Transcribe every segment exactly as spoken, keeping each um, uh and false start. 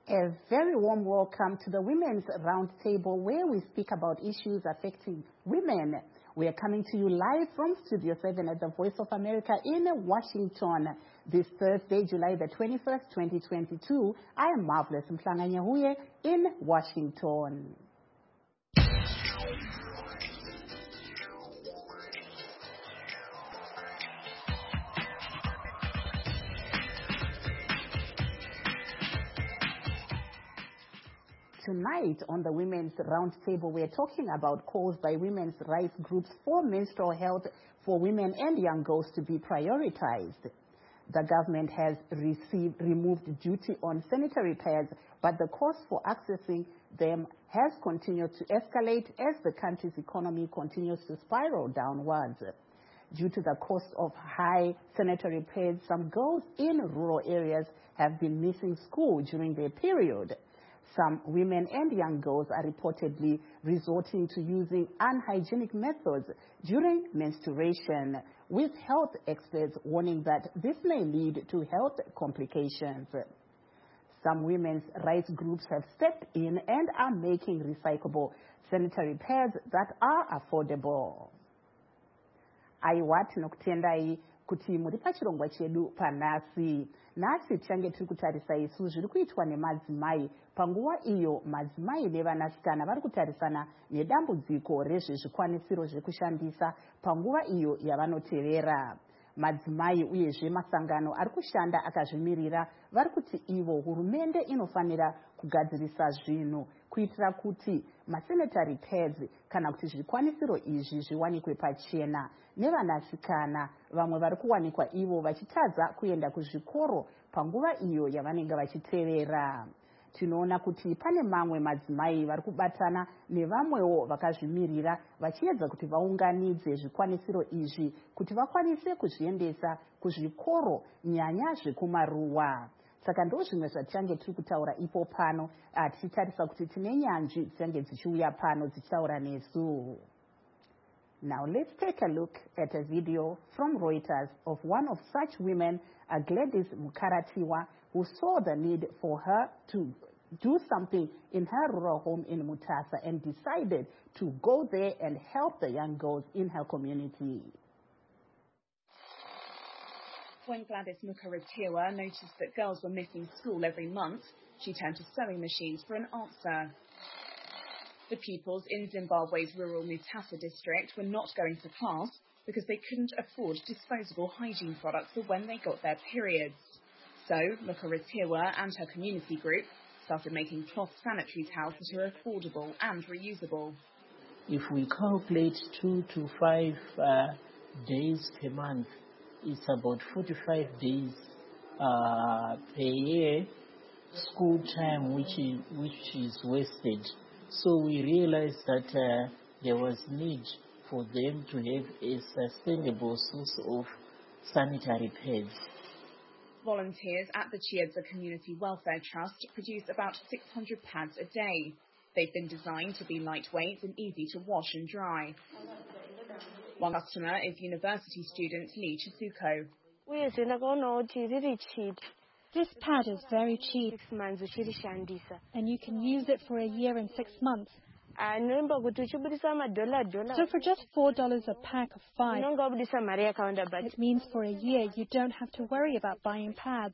A very warm welcome to the Women's Roundtable, where we speak about issues affecting women. We are coming to you live from Studio seven at the Voice of America in Washington this Thursday, July the twenty-first, twenty twenty-two. I am Marvelous Mhlanganyahuye in Washington. Tonight on the Women's Roundtable, we're talking about calls by women's rights groups for menstrual health for women and young girls to be prioritized. The government has received, removed duty on sanitary pads, but the cost for accessing them has continued to escalate as the country's economy continues to spiral downwards. Due to the cost of high sanitary pads, some girls in rural areas have been missing school during their period. Some women and young girls are reportedly resorting to using unhygienic methods during menstruation, with health experts warning that this may lead to health complications. Some women's rights groups have stepped in and are making recyclable sanitary pads that are affordable. Aiwati nokutendai kuti muri pachirongwa chedu panasi. Nasi tichange tiri kutarisa isu zviri kuitwa nemadzimai panguva iyo madzimai nevanasikana vari kutarisana nedambudziko rezvezvikwanisiro zvekushandisa panguva iyo yavanotevera. Madzimai uyezve masangano ari kushanda akazvimirira vari kuti ivo hurumende inofanira kugadzirisa zvinhu kuitira kuti masanitary pads kana kuti zvikwanisiro izvi zviwanikwe pachena nevanasikana vamwe vari kuwanikwa ivo vachitadza kuenda kuzvikoro panguva iyo yavanenge vachitevera. Tinoona kuti pane mamwe madzimai vari kubatana nevamwewo vakazvimirira vachiedza kuti vaunganidze zvikwanisiro izvi kuti vakwanise kuzviendesa kuzvikoro nyanya zvekumaruwa. Saka ndo zvimwe zvatichange tiri kutaura ipo pano, tichitarisa kuti tine nyanzvi dzichange dzichiuya pano dzichitaura nesu. Now let's take a look at a video from Reuters of one of such women, Gladys Mukaratiwa, who saw the need for her to do something in her rural home in Mutasa and decided to go there and help the young girls in her community. When Gladys Mukaratiwa noticed that girls were missing school every month, she turned to sewing machines for an answer. The pupils in Zimbabwe's rural Mutasa district were not going to class because they couldn't afford disposable hygiene products for when they got their periods. So Mukaratiwa and her community group started making cloth sanitary towels that are affordable and reusable. If we calculate two to five uh, days per month, it's about forty-five days uh, per year school time which is, which is wasted. So we realized that uh, there was need for them to have a sustainable source of sanitary pads. Volunteers at the Chiedza Community Welfare Trust produce about six hundred pads a day. They've been designed to be lightweight and easy to wash and dry. One customer is university student Lee Chisuko. This pad is very cheap, and you can use it for a year and six months. So for just four dollars a pack of five, it means for a year you don't have to worry about buying pads.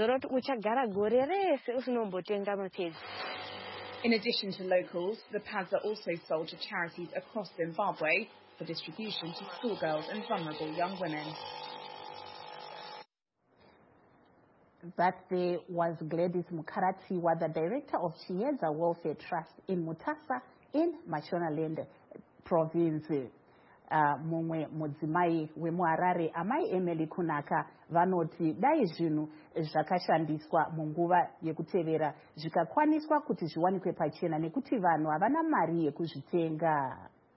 In addition to locals, the pads are also sold to charities across Zimbabwe for distribution to schoolgirls and vulnerable young women. That there was Gladys Mukaratiwa, the director of Chiedza Welfare Trust in Mutasa in Mashonaland province. Mumwe mudzimai wemuharare amai Emily Kunaka vanoti dai zvinhu zvakashandiswa munguva yekutevera zvikakwaniswa kuti zviwanikwe pachena nekuti vanhu havana mari yekuzvitenga.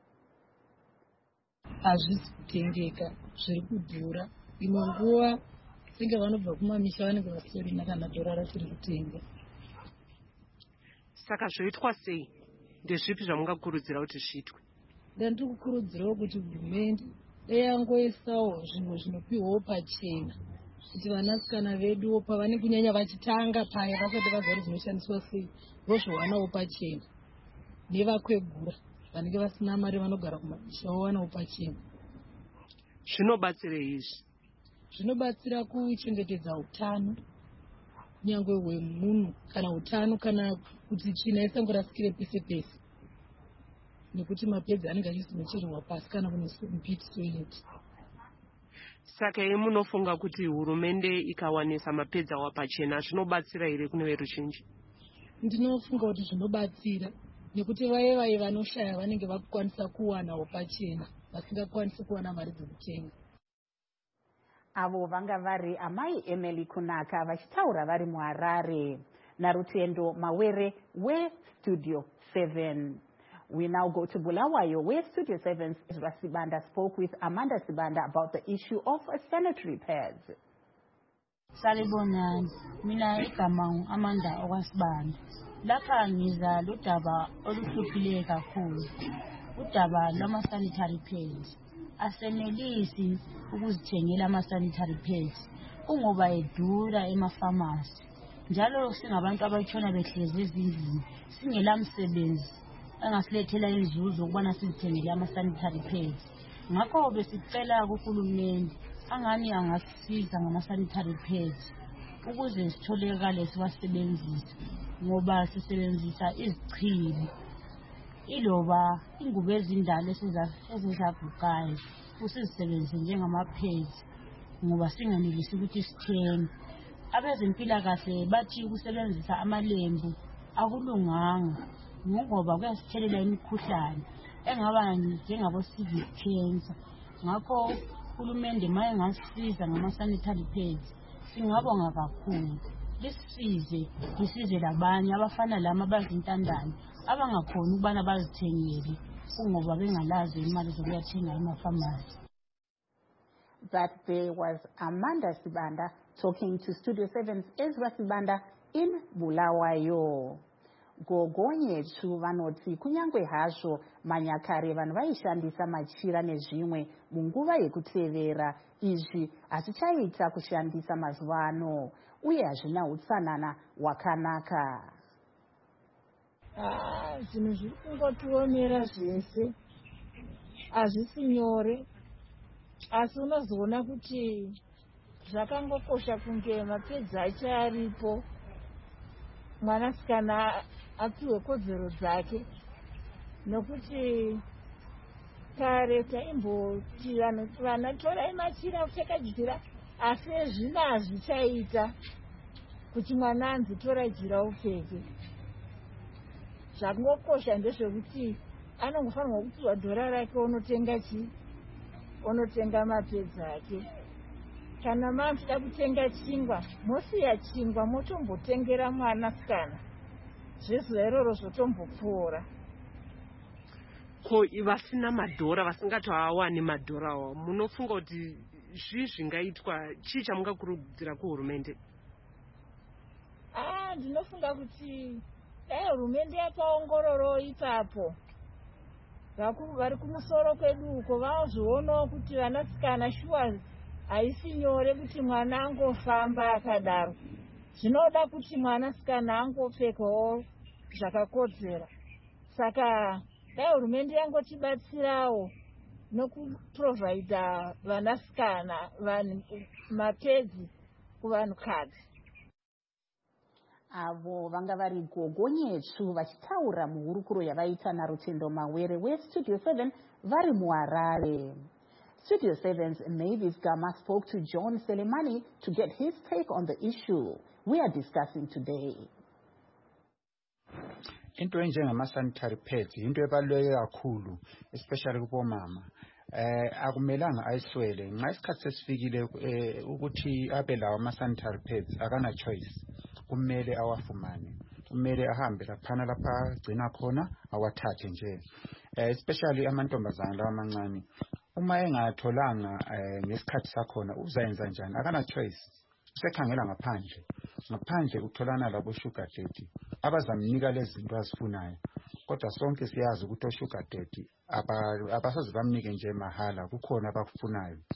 Hazvisi kutengeka, zviri kudhura. Imwe nguva singa vanobva kumamisha vanenge vasina kana dorara tiri kutenga. Saka zvoitwa sei? Ndezvipi zvamungakurudzira kuti zviitwe? Ndandiri kukurudzirawo kuti hurumende yangoisawo zvinhu zvinopiwawo pachena kuti vanasikana vedu pavanenge kunyanya vachitanga paya vasati vaziva zvinoshandiswa sei vozviwanawo pachena, nevakwegura vanenge vasina mari vanogara kumamusha vawanawo pachena. Zvinobatsirei izvi? Zvinobatsira kuchengetedza utano nyangwe hwemunhu kana utano kana kuti tsvina isangorasikire pese pese, nekuti mapedzi anenge achizinocherwa pasi kana kune mpiti toilet. Saka imi munofunga kuti hurumende ikawanisa mapedzi awa pachena zvinobatsira here kune veruzhinji? Ndinofunga kuti zvinobatsira, nekuti vaye vaye vanoshaya vanenge vakukwanisa kuwanawo pachena vasingakwanisi kuwana mari dzekutenga. Avo vanga vari amai Emily Kunaka vachitaura vari muHarare naRutendo Mawere weStudio seven. We now go to Bulawayo, where Studio seven's Ezra Sibanda spoke with Amanda Sibanda about the issue of sanitary pads. Salibonani, mina igama Amanda okwasibanda. Lapha ngiza ludaba oluhluphileyo kakhulu. Udaba lwama sanitary pads. Asenelisi ukuzithengela ama sanitary pads. Kungoba edura emafamasi. Njalo singabantu abatshona behlezi ezindlini, singela msebenzi angasilethela inzuzo ukubana sizithengele ama sanitary pads. Ngakho besicela kuhulumende angani angasisiza ngama sanitary pads ukuze sitholekale siwasebenzisa, ngoba sisebenzisa izichili iloba ingubo ezindala ezizagugayo usizisebenzise njengama pads ngoba singanelisi ukuthi sithenge. Abezempilakahle bathi ukusebenzisa amalembu akulunganga ngoba kuyasithelela imikhuhlane engaba njengabo civic cancer. Ngakho uhulumende maye ngasiza ngama sanitary pads singabonga kakhulu. Lisize lisize labanye abafana lama abazintandane abangakhona ukubana bazithengele kungoba bengalazi imali zokuyathenga emafamasi. That there was Amanda Sibanda talking to Studio seven's Ezra Sibanda in Bulawayo. Gogonyechu vanoti kunyangwe hazvo manyakare vanhu vaishandisa machira nezvimwe munguva yekutevera, izvi hazvichaita kushandisa mazuva ano uye hazvina utsanana hwakanaka. Ah, zvinhu zviri kungotionera zvese hazvisi nyore, asi unozoona kuti zvakangokosha kunge mapedzi acho aripo, mwanasikana apiwe kodzero dzake, nokuti kare taimboti vana torai machira kupfeka jira, asi zvino hazvichaita kuti mwana anzi tora jira upfeke. Zvakangokosha ndezvekuti anongofanirwa kupiwa dhora rake onotenga chi onotenga mapedzi ake. Kana makuda kutenga chingwa mosiya chingwa motombotengera mwanasikana, zvezuva iroro zvotombopfuura. Ko vasina madhora vasingatowawani madhora awa, munofunga kuti zvii zvingaitwa, chii chamungakurudzira kuhurumende? Ah, ndinofunga kuti dai hurumende yapaongororo ipapo vari kumusoro kwedu uko vazvionawo kuti vanasikana shuwa haisi nyore kuti mwana angofamba akadaro. Zvinoda kuti mwanasikana angopfekawo zvakakodzera. Saka dai hurumende yangotibatsirawo nokuprovhaidha vanasikana mapedzi kuvanhukadzi. Avo vanga vari Gogonyechu vachitaura muhurukuro yavaita naRutendo Mawere weStudio seven vari muHarare. Studio seven's Mavis Gama spoke to John Selemani to get his take on the issue we are discussing today. Into enjengama sanitary pads into ebaluleke kakhulu, especially kubomama. Eh akumelanga ayiswele nxa isikhathi sesifikile ukuthi abe lawo ama sanitary pads akana choice, kumele awafumane, kumele ahambe laphana lapha agcina khona awathathe nje. Eh especially amantombazana lawa amancane, uma engatholanga ngesikhathi sakhona uzayenza njani? Akana choice, usekhangela ngaphandle. Ngaphandle kutholana labo sugar daddy abazamnika lezi zinto azifunayo, kodwa sonke siyazi ukuthi o sugar daddy abasazi bamnike nje mahala, kukhona abakufunayo.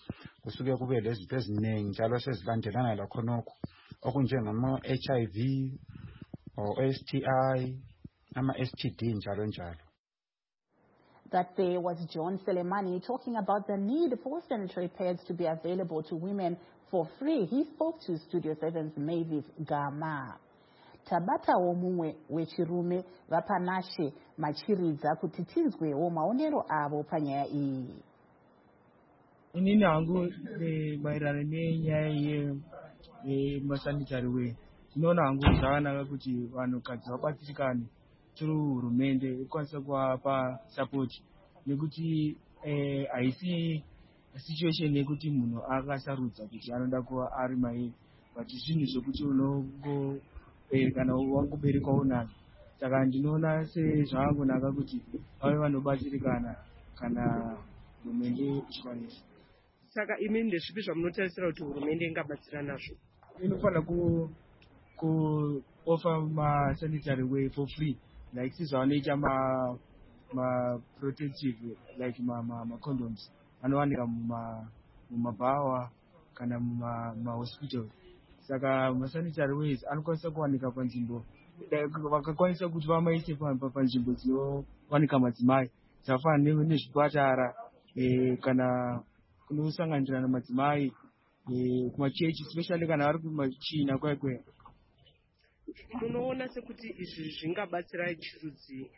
kusuke kube lezitho eziningi njalo sezilandelana lakhonokho okunjengama H I V or S T I ama S T D njalo njalo. That there was John Selemani talking about the need for sanitary pads to be available to women for free. He spoke to Studio seven's Mavis Gama. Tabata omumwe wechirume vapanashe machiridza kuti tinzwewo maonero avo panyaya iyi. Inini hangu maererano nenyaya yemasanitary way, tinoona hangu zvakanaka kuti vanhukadzi vabatsirikane tiri hurumende ikwanisa kuvapa support, nekuti haisi situation yekuti munhu akasarudza kuti anoda kuva ari mai, but zvinhu zvokuti unongo kana wangoberekwa unazvo. Saka ndinoona sezvakangonaka kuti vave vanobatsirikana kana hurumende ichikwanisa. Saka imi ndezvipi zvamunotarisira kuti hurumende ingabatsira nazvo? Inofanira ku ku offer ma sanitary way for free, like sizvavanoita ma ma protective like ma ma, ma condoms anowanika muma mumabhawa kana muma ma hospital. Saka ma sanitary ways anokwanisa kuwanika panzvimbo vakakwanisa kuti vamaise panzvimbo dzinowanika madzimai dzakafanana nezvipatara kana kunosanganirana madzimai kumachechi, especially kana vari kumachina kwekwe. Munoona sekuti izvi zvingabatsira chirudzi?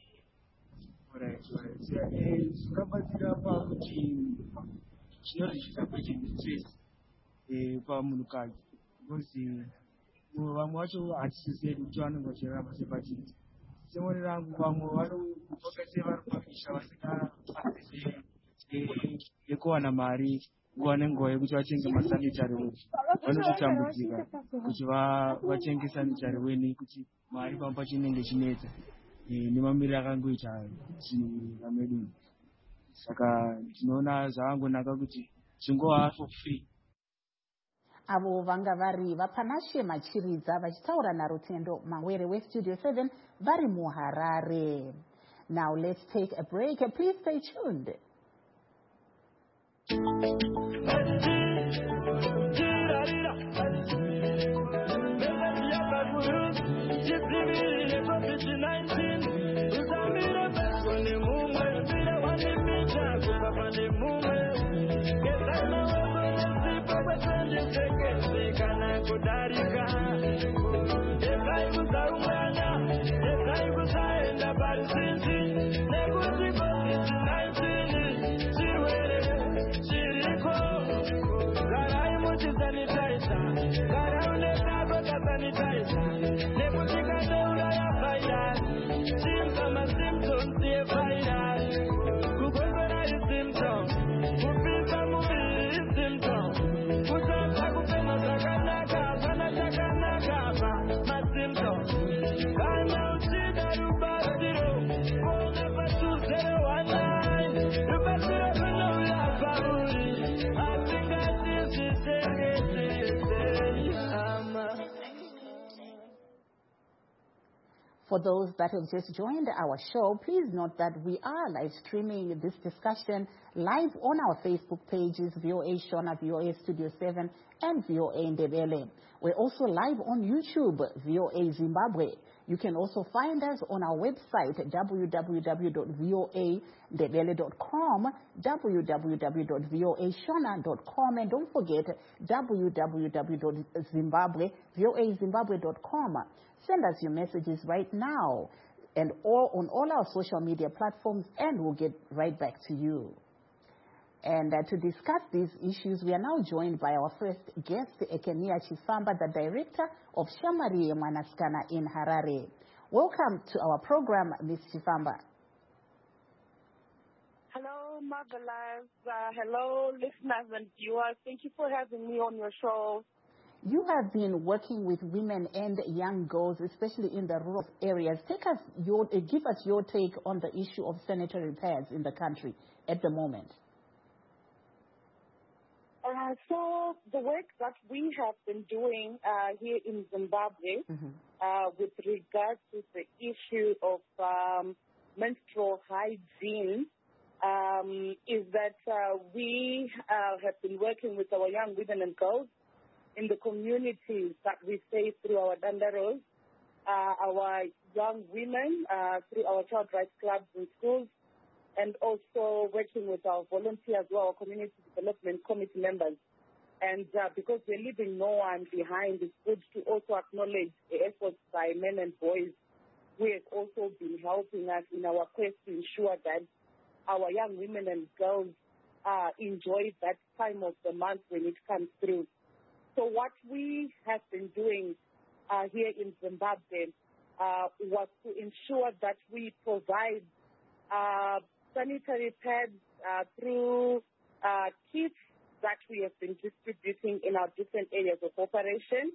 Zvingabatsira pakuti chinoti chisapeche stress pamunhukadzi, because vamwe vacho hatisisei kuti vanenge vachirarama sepachiti. Seone rangu vamwe vanofokase vari pamisha vasina yekuwana mari nguva nenguva yekuti vatenge masanitary way, vanototambudzika kuti vatenge sanitary way nekuti mari pamba chinenge chinetsa nemamiriro akangoita dzinyika medu. Saka tinoona zvakangonaka kuti zvingova for free. Avo vanga vari vapanashe machiridza vachitaura naRutendo Mawere weStudio seven vari muHarare. Now let's take a break. Please stay tuned. For those that have just joined our show, please note that we are live streaming this discussion live on our Facebook pages, V O A Shona, V O A Studio seven, and V O A Ndebele. We're also live on YouTube, V O A Zimbabwe. You can also find us on our website, w w w dot v o a ndebele dot com, w w w dot v o a shona dot com, and don't forget w w w dot zimbabwe v o a zimbabwe dot com. Send us your messages right now and all on all our social media platforms, and we'll get right back to you. And uh, to discuss these issues, we are now joined by our first guest, Ekenia Chifamba, the director of Shamari Mwanasikana in Harare. Welcome to our program, Miz Chifamba. Hello, Marvelous. Uh, hello, listeners and viewers. Thank you for having me on your show. You have been working with women and young girls, especially in the rural areas. Take us your, uh, give us your take on the issue of sanitary pads in the country at the moment. Uh, so the work that we have been doing uh, here in Zimbabwe mm-hmm. uh, with regard to the issue of um, menstrual hygiene um, is that uh, we uh, have been working with our young women and girls in the communities that we stay through our dandaros, uh, our young women uh, through our child rights clubs and schools, and also working with our volunteers, well, our community development committee members. And uh, because we're leaving no one behind, it's good to also acknowledge the efforts by men and boys who have also been helping us in our quest to ensure that our young women and girls uh, enjoy that time of the month when it comes through. So what we have been doing uh, here in Zimbabwe uh, was to ensure that we provide uh, sanitary pads uh, through uh, kits that we have been distributing in our different areas of operation,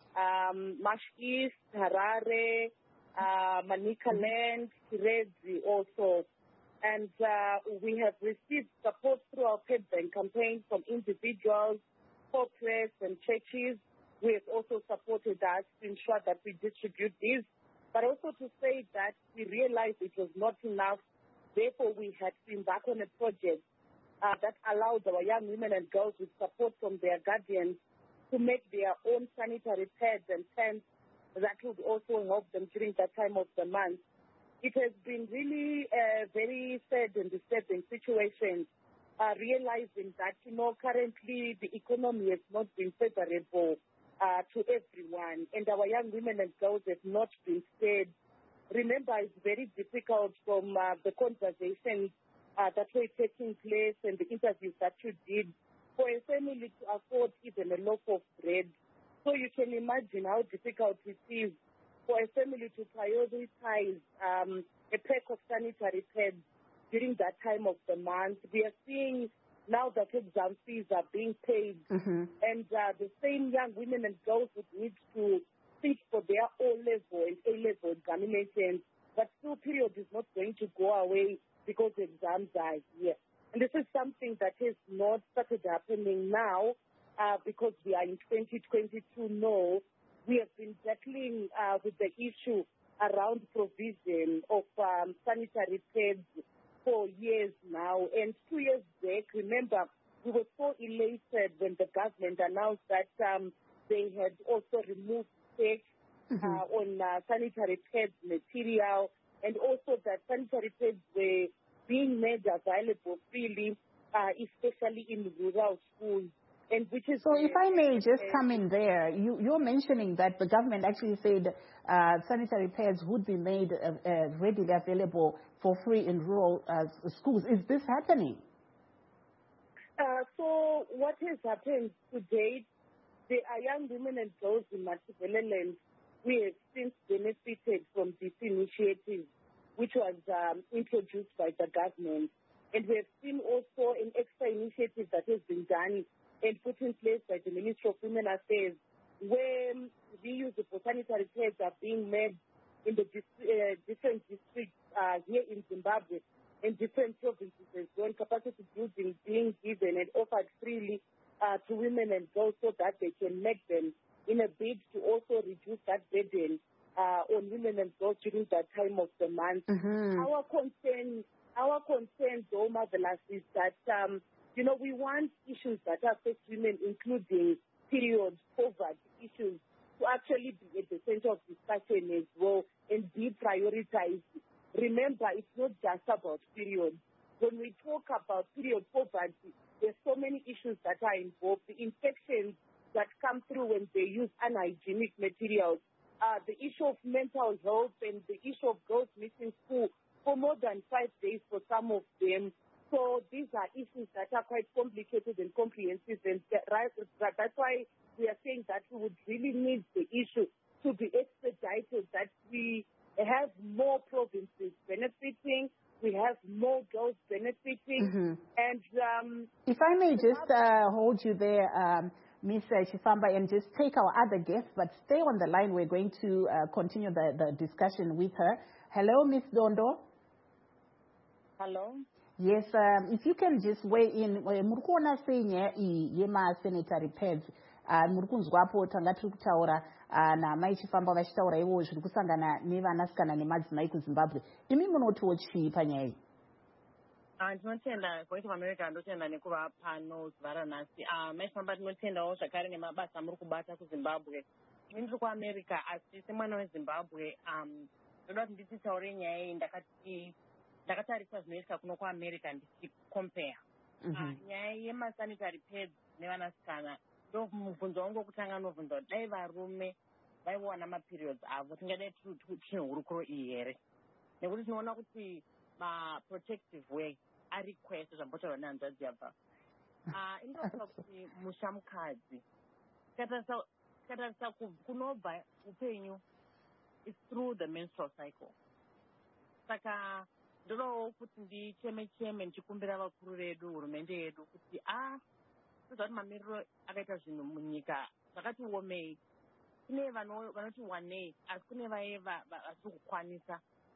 um, Mash East, Harare, uh, Manika Land, Kirezi also. And uh, we have received support through our pet bank campaign from individuals, corporates, and churches. We have also supported us to ensure that we distribute these, but also to say that we realized it was not enough. Therefore, we had to embark on a project uh, that allowed our young women and girls with support from their guardians to make their own sanitary pads and tents that would also help them during that time of the month. It has been really a very sad and disturbing situation, uh, realizing that, you know, currently the economy has not been favorable uh, to everyone, and our young women and girls have not been spared. Remember, it's very difficult from uh, the conversations uh, that were taking place and the interviews that you did for a family to afford even a loaf of bread. So you can imagine how difficult it is for a family to prioritize um, a pack of sanitary pads during that time of the month. We are seeing now that exam fees are being paid, mm-hmm. and uh, the same young women and girls would need to sit for their O-level and A-level examinations, but still period is not going to go away because the exams are here. And this is something that has not started happening now uh, because we are in twenty twenty-two. No, we have been battling uh, with the issue around provision of um, sanitary pads for years now. And two years back, remember, we were so elated when the government announced that um, they had also removed tax mm-hmm. uh, on uh, sanitary pads material, and also that sanitary pads were being made available freely, uh, especially in rural schools. And which is so if I may just come in there, you, you're mentioning that the government actually said uh, sanitary pads would be made uh, uh, readily available for free in rural uh, schools. Is this happening? Uh, so what has happened to date, there are young women and girls in Matabeleland who have since benefited from this initiative, which was um, introduced by the government. And we have seen also an extra initiative that has been done and put in place by the Ministry of Women Affairs, where reusable sanitary pads are being made in the uh, different districts uh, here in Zimbabwe, in different provinces as well, capacity building being given and offered freely uh, to women and girls so that they can make them in a bid to also reduce that burden uh, on women and girls during that time of the month. Mm-hmm. Our concern, our concern, though, Marvelous, is that um, you know, we want issues that affect women, including period, poverty issues, to actually be at the center of discussion as well and be prioritized. Remember, it's not just about period. When we talk about period poverty, there's so many issues that are involved. The infections that come through when they use unhygienic materials, uh, the issue of mental health, and the issue of girls missing school for more than five days for some of them. So these are issues that are quite complicated and comprehensive, and that's why we are saying that we would really need the issue to be expedited, that we have more provinces benefiting, we have more girls benefiting, mm-hmm. and... Um, if I may just uh, hold you there, um, Miz Chifamba, and just take our other guest, but stay on the line. We're going to uh, continue the, the discussion with her. Hello, Miz Dondo. Hello. Yes, um, if you can just weigh in, murikuona senye yema sanitary pads, murikunzwapo tanga tiri kutaura na mai Chifamba vachitaura ivo zviri kusangana nevanasikana nemadzimai kuZimbabwe. Imi munotiwo chii panyaya iyi? ndinotenda voice of America ndotenda nekuva pano zuva ranhasi. Maifamba tinotendawo zvakare nemabasa amuri kubata kuzimbabwe. Ini ndiri kuamerica asi semwana wezimbabwe ndoda kuti ndititaure nyaya iyi ndakati ndakatarisa zvinoitika kuno kuamerica ndichicompare nyaya yemasanitary pads nevanasikana. Ndo mubvunzo wangu wokutanga nobvunza kuti dai varume vaiwana maperiods avo tingadai tine hurukuro iyi here, nekuti tinoona kuti maprotective way arequest zvambotaura nehanzvadzi yabva. Inotaura kuti mushamukadzi katarisa kunobva upenyu is through the menstrual cycle. Saka ndodawo kuti ndicheme cheme ndichikumbira vakuru vedu, hurumende yedu kuti a toziva kuti mamiriro akaita zvinhu munyika zvakati omei. Kune vanoti wanei asi kune vaye vasiri kukwaniisa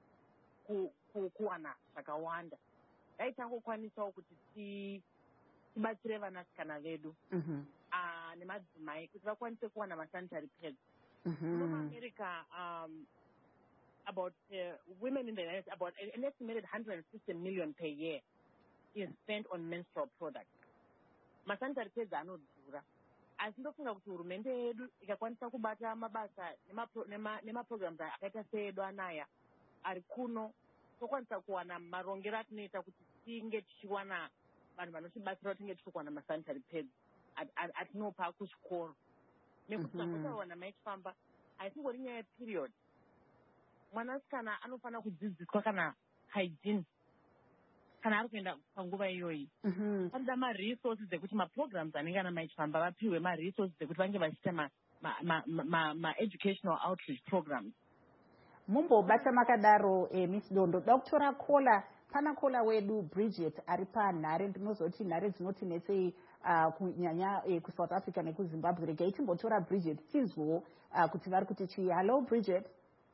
kuwana zvakawanda. Dai tangokwanisawo kuti tibatsire vanasikana vedu nemadzimai kuti vakwanise kuwana masanitary pads. In America, um, about uh, women in the United States, about an estimated one hundred fifty million per year is spent on menstrual products. Masanitary pads anodhura. Asi ndofunga kuti hurumende yedu ikakwanisa kubata mabasa nemaprograms akaita seedu anaya ari kuno, tokwanisa kuwana marongero atinoita kuti tinge tichiwana vanhu vanotibatsira tinge tichikuwana masanitary pads atinopa kuchikoro. Nekuti nakutawana maitifamba haisingori nyaya yeperiod. Mwanasikana anofana kudzidziswa kana hygiene kana ari kuenda panguva iyoyi. Panoda maresources ekuti maprograms anenge ana maitifamba vapiwe maresources ekuti vange vachiita ma-educational outreach programs. Mumbobata makadaro eh, Miss Dondo. Doctor Kola, pana Kola wedu Bridget ari panhare ndinozoti nhare dzinotinetsei uh, kunyanya eh, kuSouth Africa nekuZimbabwe. Regai timbotora Bridget tizwo uh, kuti vari kuti chii. Hello Bridget.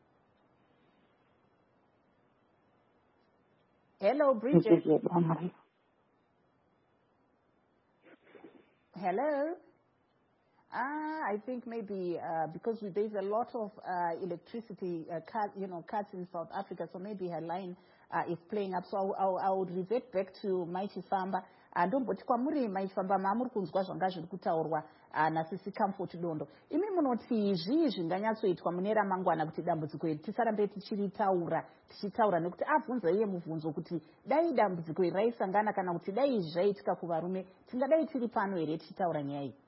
Hello Bridget. Hello. Ah, I think maybe uh, because we, there's a lot of uh, electricity, uh, cut, you know, cuts in South Africa, so maybe her line uh, is playing up. So I'll, I'll, I'll revert back to Mighty Famba. Ndomboti kwamuri Mighty Famba mamuri kunzwa zvanga zviri kutaurwa nasisi Comfort Dondo. Imi munoti zvii zvinganyatsoitwa mune ramangwana kuti dambudziko iri tisarambe tichiritaura tichitaura nekuti abvunza iye mubvunzo kuti dai dambudziko iri raisangana kana kuti dai zvaitika kuvarume tingadai tiri pano here tichitaura nyaya iyi.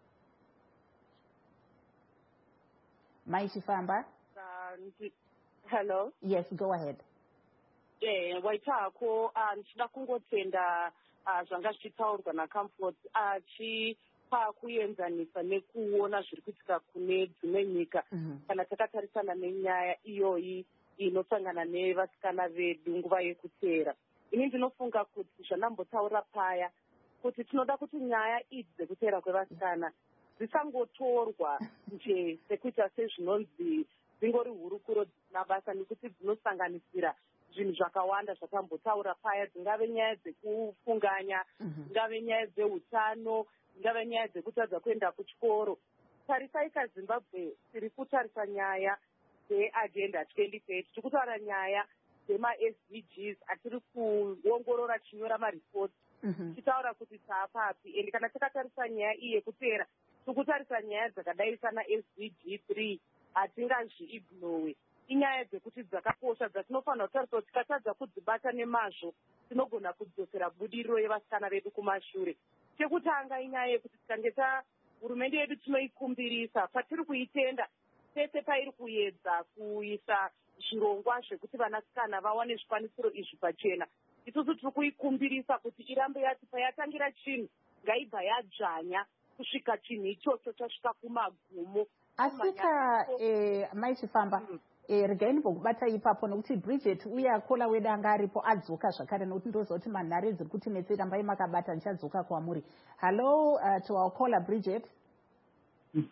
Mighty Famba? Uh, hello? Yes, go ahead. Yeah, waitako ndichida kungotenda zvanga zvichitaurwa naComfort achipa kuenzanisa nekuona zviri kuitika kune dzimwe nyika kana takatarisana nenyaya iyoyi inosangana nevasikana vedu nguva yekuteera. Ini ndinofunga kuti zvandambotaura paya kuti tinoda kuti nyaya idzi dzekuteera kwevasikana dzisangotorwa nje sekuita sezvinonzi dzingori hurukuro dzisina basa, nekuti dzinosanganisira zvinhu zvakawanda zvatambotaura paya, dzingave nyaya dzekufunganya, dzingave nyaya dzeutano, dzingave nyaya dzekutadza kuenda kuchikoro. Tarisai kaZimbabwe tiri kutarisa nyaya dzeagenda twenty thirty, tiri kutaura nyaya dzema-S D Gs atiri kuongorora chinyora maripoti tichitaura kuti taapapi. Ende kana takatarisa nyaya iyi yekuteera tiri kutarisa nyaya dzakadai sana S D G three hatingazviignowe. Inyaya dzekuti dzakakosha dzatinofanira kutarisa kuti tikatadza kudzibata nemazvo tinogona kudzosera budiriro yevasikana vedu kumashure. Chekutanga inyaya yekuti tikange ta hurumende yedu tinoikumbirisa patiri kuitenda pese pairi kuedza kuisa zvirongwa zvekuti vanasikana vawane zvikwanisiro izvi pachena. Isusu tiri kuikumbirisa kuti irambe yati payatangira chinhu ngaibva yadzvanya kusvika chinhu ichocho chasvika kumagumo. Asika eh, Mighty Famba mm. eh, regai ndimbokubata ipapo nokuti Bridget uya Kola wedu anga aripo adzoka zvakare nokuti ndoziva kuti manhare dziri kutinetsera mbai makabata ndichadzoka kwamuri. Hello uh, to our caller Bridget. Mm.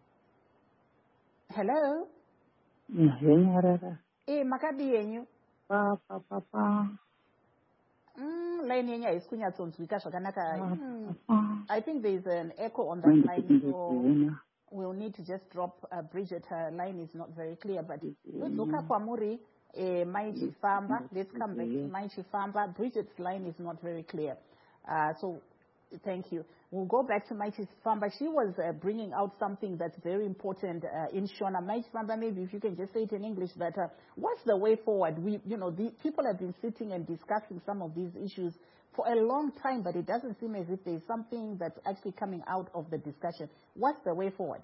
Hello. Mm, eh makadi yenyu? Pa pa pa pa. Mm, line yenyu haisi kunyatsonzwika zvakanaka. Mm. I think there is an echo on that line, so we'll need to just drop uh, Bridget. Her line is not very clear, but Dzoka kwamuri uh, Maichi Famba. Let's come back to Maichi Famba. Bridget's line is not very clear. Uh, so thank you. We'll go back to Maichi Famba. She was uh, bringing out something that's very important uh, in Shona. Maichi Famba, maybe if you can just say it in English, that uh, what's the way forward? We, you know, the people have been sitting and discussing some of these issues for a long time, but it doesn't seem as if there's something that's actually coming out of the discussion. What's the way forward?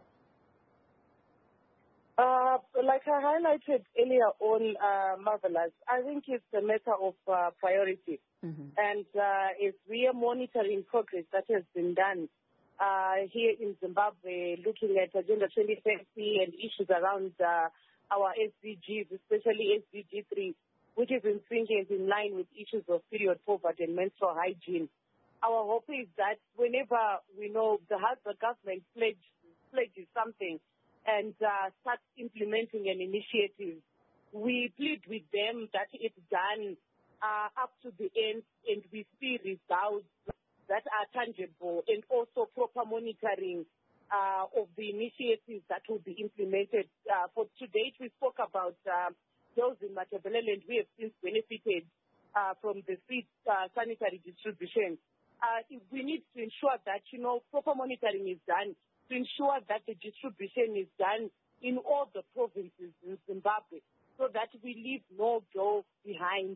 Uh, like I highlighted earlier on, uh, Marvelous, I think it's a matter of uh, priority. Mm-hmm. And uh, if we are monitoring progress that has been done uh, here in Zimbabwe, looking at Agenda twenty thirty and issues around uh, our S D Gs, especially S D G three, which is in stringent in line with issues of period poverty and menstrual hygiene. Our hope is that whenever we know the, the government pledge, pledges something and uh, starts implementing an initiative, we plead with them that it's done uh, up to the end and we see results that are tangible and also proper monitoring uh, of the initiatives that will be implemented. Uh, for to date, we spoke about uh, those in Matabeleland. We have since benefited uh, from the free uh, sanitary distribution. Uh, we need to ensure that, you know, proper monitoring is done, to ensure that the distribution is done in all the provinces in Zimbabwe so that we leave no girl behind.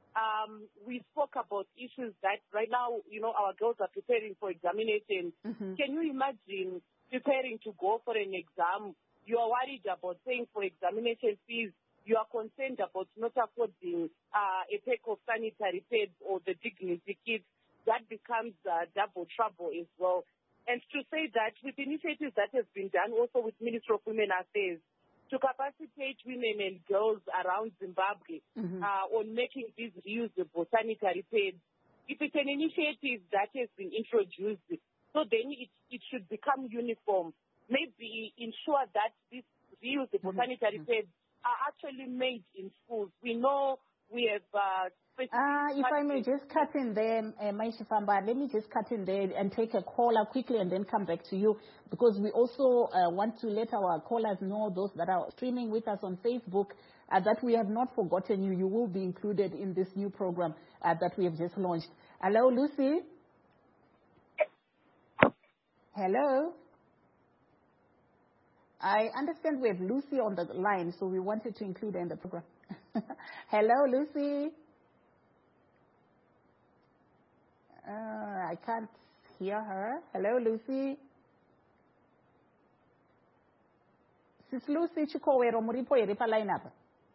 Um, we spoke about issues that right now, you know, our girls are preparing for examination. Mm-hmm. Can you imagine preparing to go for an exam? You are worried about paying for examination fees. You are concerned about not affording uh, a pack of sanitary pads or the dignity kits. That becomes uh, double trouble as well. And to say that with initiatives that have been done also with Ministry of Women Affairs to capacitate women and girls around Zimbabwe mm-hmm. uh, on making these reusable sanitary pads, if it's an initiative that has been introduced, so then it, it should become uniform. Maybe ensure that these reusable mm-hmm. sanitary pads are actually made in schools. We know we have... Uh, Uh, if I may just cut in there, uh, Maichi Famba, let me just cut in there and take a caller quickly and then come back to you, because we also uh, want to let our callers know, those that are streaming with us on Facebook, uh, that we have not forgotten you. You will be included in this new program uh, that we have just launched. Hello, Lucy? Hello? I understand we have Lucy on the line, so we wanted to include her in the program. Hello, Lucy? Uh, I can't hear her. Hello, Lucy. Sis Lucy Chikowero Muripo Eripa line up.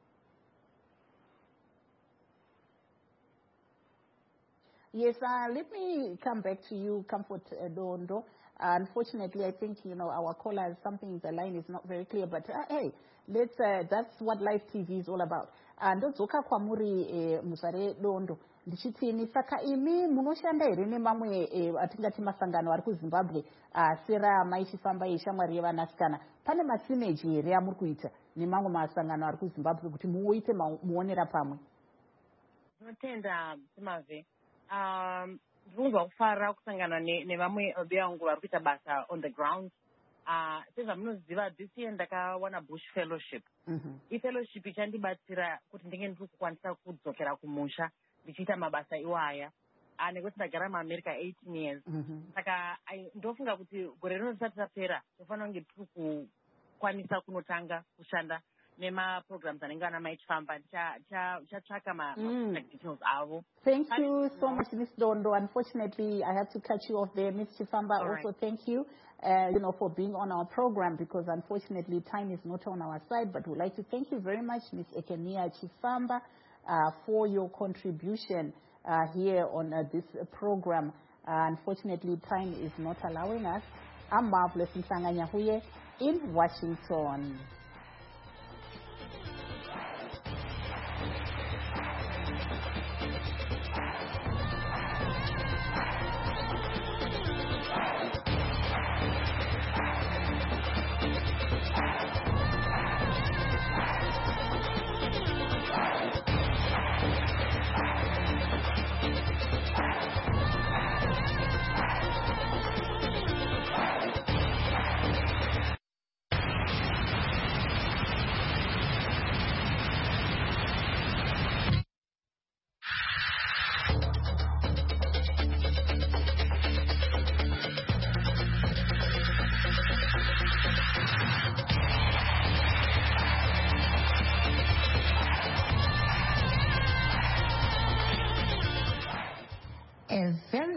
Yes, uh, let me come back to you, Comfort uh, Dondo. Uh, unfortunately, I think, you know, our caller, something, the line is not very clear, but uh, hey, let's, uh, that's what live T V is all about. And Zoka Kwamuri Musare Dondo. Ndichitini saka imi munoshanda here nemamwe atingati masangano ari kuZimbabwe sera Maichi Famba yeshamwari yevanasikana, pane masimeji here amuri kuita nemamwe masangano ari kuZimbabwe kuti muoite muonera pamwe? Tinotenda Timave. Um ndinozwa kufara kusangana nevamwe vevangu vari kuita basa on the ground. Uh, sezvamunoziva this year ndakawana Bush fellowship. Mm-hmm. I-fellowship ichandibatsira kuti ndinge ndiri kukwanisa kudzokera kumusha ndichiita mabasa iwaya uh, nekuti ndagara muAmerica eighteen years. Saka mm-hmm. ndofunga kuti gore rino risati rapera tofanira kunge tiri kukwanisa kunotanga kushanda nema-programs anenge ana Maichi Famba ndichatsvaka ma-details avo. Thank you so much, Miss Dondo. Unfortunately, I have to cut you off there. Miss Chifamba, All also right. thank you, uh, you know, for being on our program, because unfortunately time is not on our side. But we'd like to thank you very much, Miss Ekenia Chifamba, uh, for your contribution uh, here on uh, this uh, program. Uh, unfortunately, time is not allowing us. I'm Marvelous Nsanganyahuye in Washington.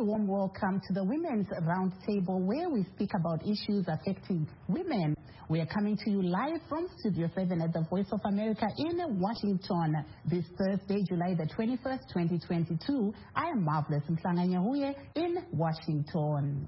warm welcome to the Women's Roundtable, where we speak about issues affecting women. We are coming to you live from Studio seven at the Voice of America in Washington this Thursday, July the twenty-first, twenty twenty-two. I am Marvelous Mhlanganyahuye in Washington.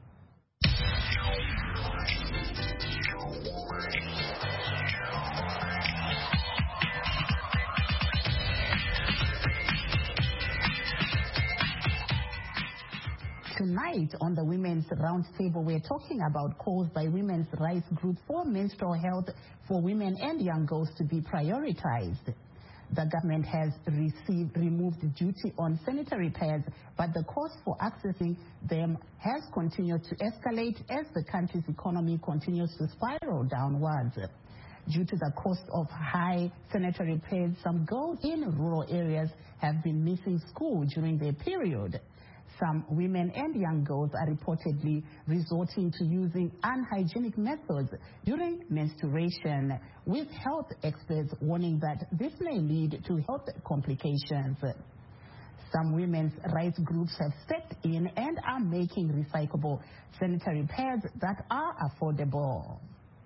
Tonight on the Women's Roundtable, we're talking about calls by women's rights group for menstrual health for women and young girls to be prioritized. The government has received removed duty on sanitary pads, but the cost for accessing them has continued to escalate as the country's economy continues to spiral downwards. Due to the cost of high sanitary pads, some girls in rural areas have been missing school during their period. Some women and young girls are reportedly resorting to using unhygienic methods during menstruation, with health experts warning that this may lead to health complications. Some women's rights groups have stepped in and are making recyclable sanitary pads that are affordable.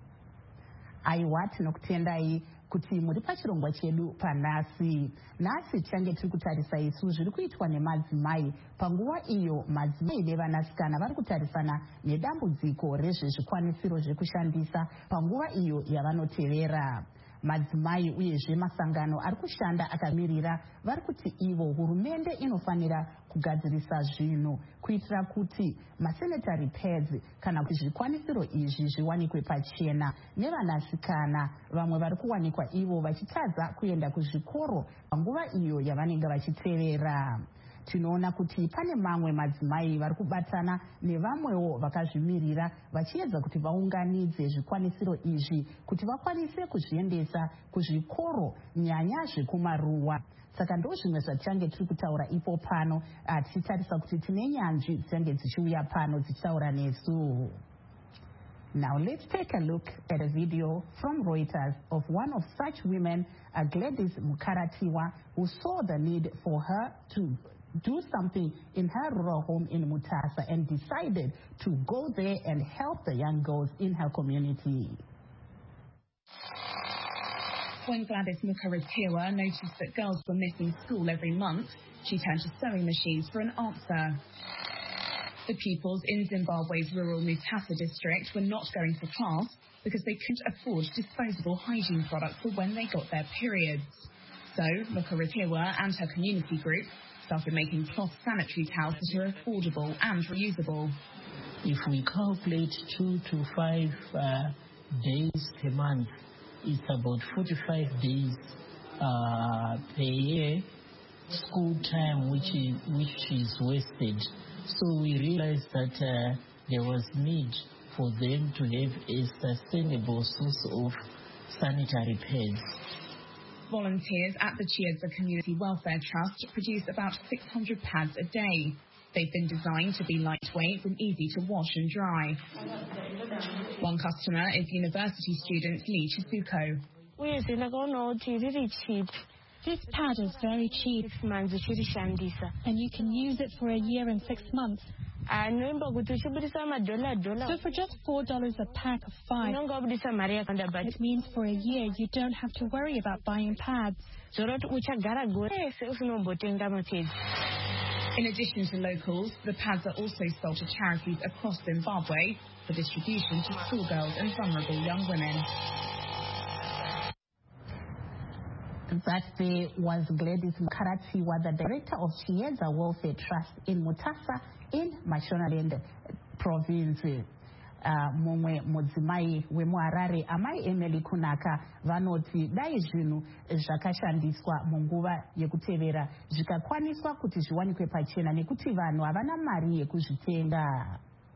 Aiwati nokutendai kuti muri pachirongwa chedu panasi. Nasi change tiri kutarisa isu zviri kuitwa nemadzimai panguva iyo madzimai nevanasikana vari kutarisana nedambudziko rezvezvikwanisiro zvekushandisa panguva iyo yavanotevera. Madzimai uyezve masangano ari kushanda akamirira vari kuti ivo hurumende inofanira kugadzirisa zvinhu kuitira kuti masanitary pads kana kuti zvikwanisiro izvi zviwanikwe pachena nevanasikana vamwe vari kuwanikwa ivo vachitadza kuenda kuzvikoro panguva iyo yavanenge vachitevera. Tinoona kuti pane mamwe madzimai vari kubatana nevamwewo vakazvimirira vachiedza kuti vaunganidze zvikwanisiro izvi kuti vakwanise kuzviendesa kuzvikoro nyanya zvekumaruwa. Saka ndo zvimwe zvatichange tiri kutaura ipo pano, tichitarisa kuti tine nyanzvi dzichange dzichiuya pano dzichitaura nesu. Now let's take a look at a video from Reuters of one of such women, uh, Gladys Mukaratiwa, who saw the need for her to do something in her rural home in Mutasa and decided to go there and help the young girls in her community. When Gladys Mukaratiwa noticed that girls were missing school every month, she turned to sewing machines for an answer. The pupils in Zimbabwe's rural Mutasa district were not going to class because they couldn't afford disposable hygiene products for when they got their periods. So Mukaratiwa and her community group started making cloth sanitary towels that are affordable and reusable. If we calculate two to five uh, days per month, it's about forty-five days uh, per year school time which is, which is wasted. So we realized that uh, there was need for them to have a sustainable source of sanitary pads. Volunteers at the Chiedza Community Welfare Trust produce about six hundred pads a day. They've been designed to be lightweight and easy to wash and dry. One customer is university student Lee Chizuko. This pad is very cheap, and you can use it for a year and six months. So for just four dollars a pack of five, it means for a year you don't have to worry about buying pads. In addition to locals, the pads are also sold to charities across Zimbabwe for distribution to schoolgirls and vulnerable young women. That day was Gladys Mukaratiwa, the director of Chiedza Welfare Trust in Mutasa in Mashonaland province. Mumwe mudzimai wemuharare amai Emily Kunaka vanoti dai zvinhu zvakashandiswa munguva yekutevera zvikakwaniswa kuti zviwanikwe pachena nekuti vanhu havana mari yekuzvitenga.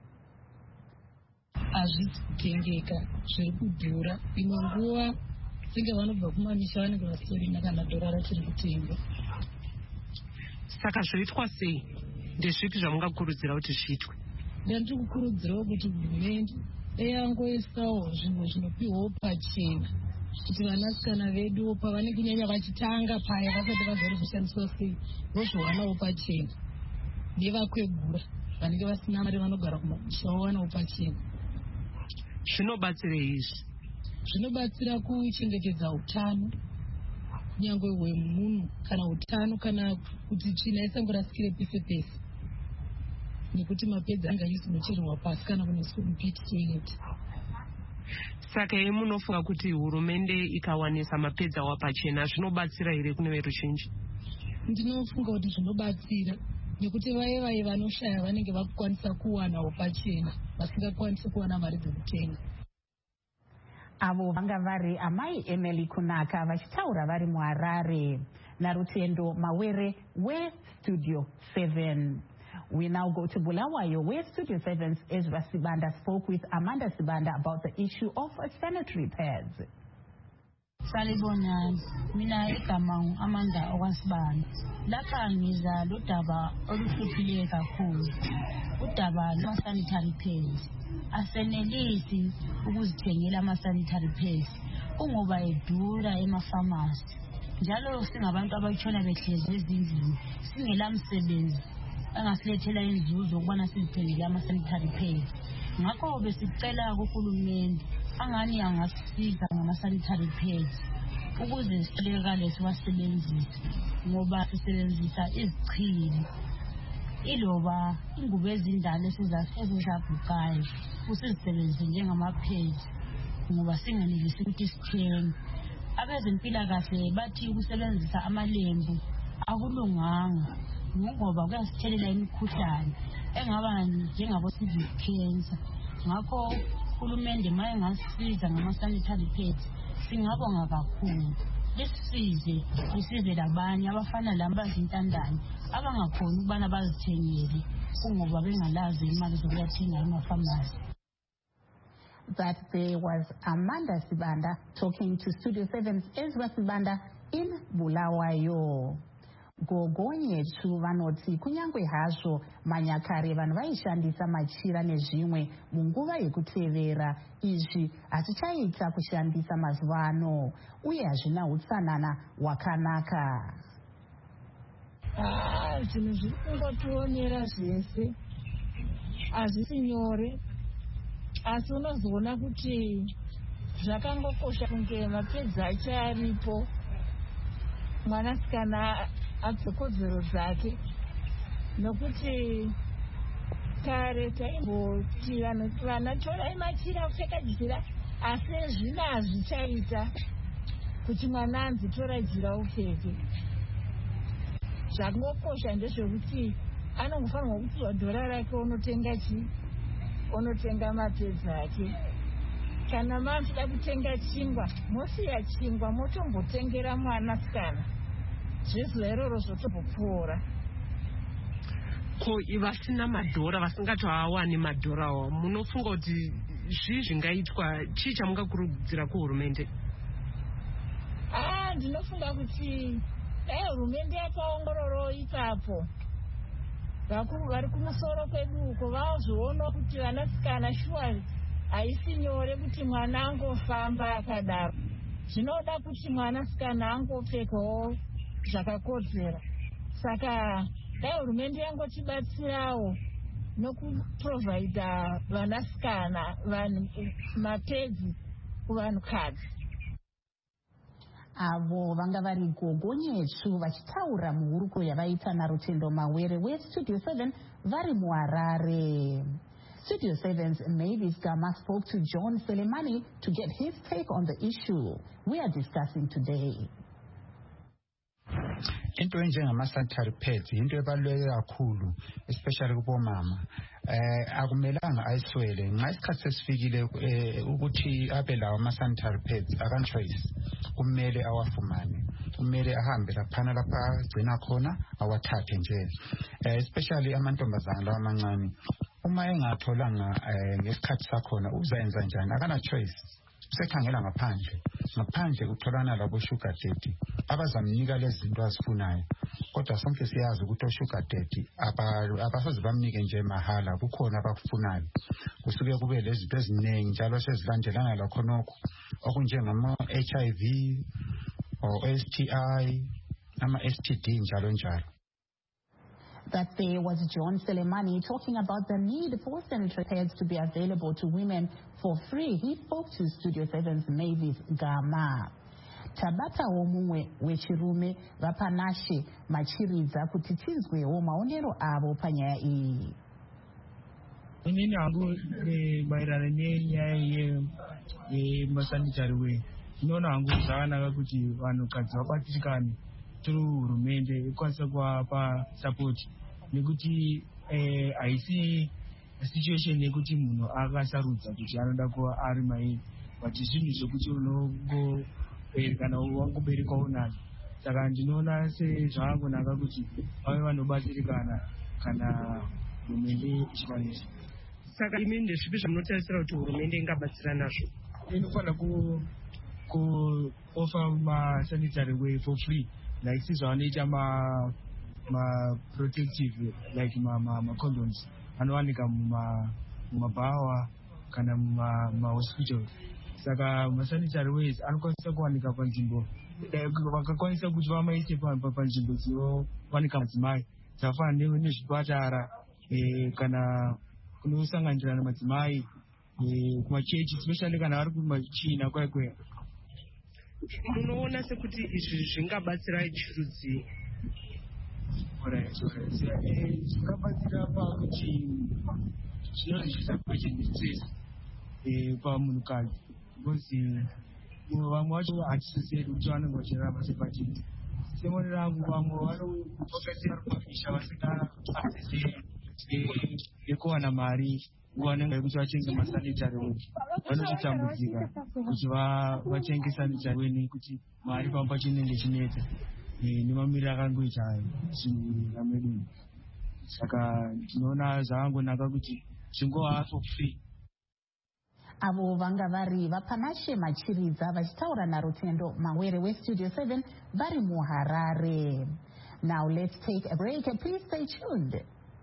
Hazvitengeka zviri kudhura. Imwe nguva singe vanobva kumamisha vanenge vasitorina kana dhorara chiri kutenga. Saka zvoitwa sei? Ndezvipi zvamungakurudzira kuti zviitwe? Ndandiri kukurudzirawo kuti hurumende yangoisawo zvinhu zvinopiwawo pachena kuti vanasikana vedu pavanenge kunyanya vachitanga paya vasati vagari kushandiswa sei vozvowanawo pachena. nevakwegura vanenge vasina mari vanogara kumakusha wawanawo pachena. Zvinobatsirei izvi? Zvinobatsira kuchengetedza utano nyangwe hwemunhu kana utano kana kuti tsvina isangorasikire pese pese nekuti mapedzi anga achizonochererwa pasi kana kuneswa mupit toilet. Saka imi munofunga kuti hurumende ikawanisa mapedzi awa pachena zvinobatsira here kune veruzhinji? Ndinofunga kuti zvinobatsira nekuti vaye vaye vanoshaya vanenge vakukwanisa kuwanawo pachena vasingakwanisi kuwana mari dzekutenga. Avo vanga vari amai Emily Kunaka vachitaura vari muHarare naRutendo Mawere weStudio seven. We now go to Bulawayo, where Studio seven's Ezra Sibanda spoke with Amanda Sibanda about the issue of sanitary pads. Salibonani, mina igama Amanda okwasibanda. Lapha ngiza lodaba oluhluphileyo kakhulu. Udaba lwa sanitary pads. Asenelisi ukuzithengela ama sanitary pads. Kungoba edura emafamasi. Njalo singabantu abatshona behlezi ezindlini, singela msebenzi. Angasilethela inzuzo ukubana sizithengele ama sanitary pads. Ngakho besicela kuhulumende angani angasisiza ngama sanitary pads ukuze sihlekale siwasebenzise ngoba sisebenzisa izichili iloba ingubo ezindala esizabukayo usizisebenzise njengama pads ngoba singenelisi ukuthi sithenge. Abezempilakahle bathi ukusebenzisa amalembu akulunganga ngoba kuyasithelela imikhuhlane engaba njengabo civic cancer. Ngakho uhulumende maye ngasiza ngama sanitary pads singabonga kakhulu. Lisize lisize labanye abafana labo bazintandane abangakhona ukubana bazithengele kungoba bengalazi imali zokuyathenga emafamasi. That there was Amanda Sibanda talking to Studio seven's Ezra Sibanda in Bulawayo. Gogonyechu vanoti kunyangwe hazvo manyakare vanhu vaishandisa machira nezvimwe munguva yekutevera, izvi hazvichaita kushandisa mazuva ano uye hazvina utsanana hwakanaka. Zvinhu zviri kungotionera zvese hazvisi nyore, asi unozoona kuti zvakangokosha kunge mapedzi acharipo mwanasikana abve kodzero dzake, nokuti kare taimboti vana torai machira kupfeka jira, asi zvino hazvichaita kuti mwana anzi tora jira upfeke. Zvakangokosha ndezvekuti anongofanirwa kupiwa dhora rake unotenga chi unotenga mapedzi ake. Kana mavida kutenga chingwa mosiya chingwa motombotengera mwanasikana zvezuva iroro zvotombopfuura. Ko vasina madhora vasingatowawani madhora awo munofunga kuti zvii zvingaitwa, chii chamungakurudzira kuhurumende? Ah, ndinofunga kuti dai hurumende yakaongororo ipapo vakuru vari kumusoro kwedu uko vazviona kuti vanasikana shuwa haisi nyore kuti mwana angofamba akadaro. Zvinoda kuti mwanasikana angopfekawo zvakakodzera. Saka dai hurumende yangotibatsirawo nokuprovhaidha vanasikana mapedzi kuvanhukadzi. Avo vanga vari Gogonyechu vachitaura muhuruko yavaita naRutendo Mawere weStudio seven vari muHarare. Studio seven's Mavis Gama spoke to John Selemani to get his take on the issue we are discussing today. Into enjengama sanitary pads into ebaluleke kakhulu especially kubomama. Eh akumelanga ayiswele nxa isikhathi sesifikile ukuthi abe lawo ama sanitary pads akan choice, kumele awafumane, kumele ahambe laphana lapha agcina khona awathathe nje, especially amantombazana lawa amancane. Uma engatholanga ngesikhathi sakhona uzayenza njani? Akana choice, usekhangela ngaphandle. Ngaphandle utholana labo sugar daddy abazamnika lezi zinto azifunayo, kodwa sonke siyazi ukuthi sugar daddy abasoze bamnike nje mahala, kukhona abakufunayo. Kusuke kube lezi zinto eziningi njalo sezilandelana lakho nokho okunjengama H I V or S T I, ama S T D njalo njalo. That there was John Selemani talking about the need for sanitary pads to be available to women for free. He spoke to Studio seven's Mavis Gama. Tabata womumwe wechirume vapanashe machiridza kuti tizwewo maonero avo panyaya iyi. Inini hangu maererano nenyaya yemasanitary way, ndinoona hangu zvakanaka kuti vanhukadzi vabatirikane tiri hurumende ikwanisa kuvapa support, nekuti haisi situation yekuti munhu akasarudza kuti anoda kuva ari mai, but zvinhu zvokuti unongobereka kana wangoberekwa unazo. Saka ndinoona sezvakangonaka kuti vave vanobatsirikana kana hurumende ichikwanisa. Saka imi ndezvipi zvamunotarisira kuti hurumende ingabatsira nazvo? Inofanira kuoffer masanitary way for free, like sizvavanoita ma-protective, like ma-condoms anowanika mumabhawa kana muma-hospital. Saka masanitary ways anokwanisa kuwanika panzvimbo, vakakwanisa kuti vamaise panzvimbo dzinowanika madzimai dzakafanana nezvipatara kana kunosanganirana madzimai kumachechi, especially kana vari kumachina kwekwe. Munoona sekuti izvi zvingabatsira chirudzii? Zvingabatsira pakuti zvinozvisa question stress pamunhukadzi, because vamwe vacho hatisiseri kuti vanenge vachirarama sepachiti. Semoni rangu vamwe vanofokasira kumafisha vasingaasisi yekuwana mari nguva nenguva yekuti vatenge masanitary way. Vanochitambudzika kuti vatenge sanitary way nekuti mari pamba chinenge chineta nemamiriro akangoita zvinhu medu. Saka tinoona zvakangonaka kuti zvingova for free. Avo vanga vari vapanashe machiridza vachitaura naRutendo Mawere weStudio seven vari muHarare. Now let's take a break. Please stay tuned.